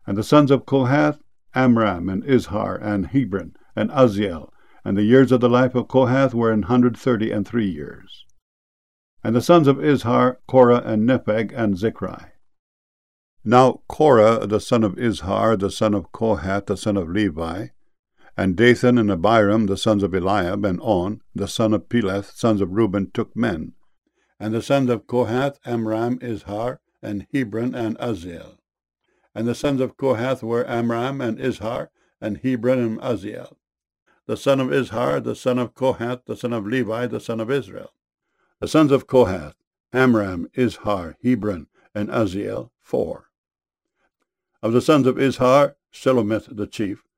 And the sons of Kohath, Amram, and Izhar, and Hebron, and Uzziel. And the years of the life of Kohath were 133 years. And the sons of Izhar, Korah, and Nepheg, and Zichri. Now Korah, the son of Izhar, the son of Kohath, the son of Levi, and Dathan and Abiram, the sons of Eliab, and On, the son of Peleth, sons of Reuben, took men. And the sons of Kohath, Amram, Izhar, and Hebron, and Uzziel. And the sons of Kohath were Amram, and Izhar, and Hebron, and Uzziel. The son of Izhar, the son of Kohath, the son of Levi, the son of Israel. The sons of Kohath, Amram, Izhar, Hebron, and Uzziel, 4. Of the sons of Izhar, Shelomith the chief,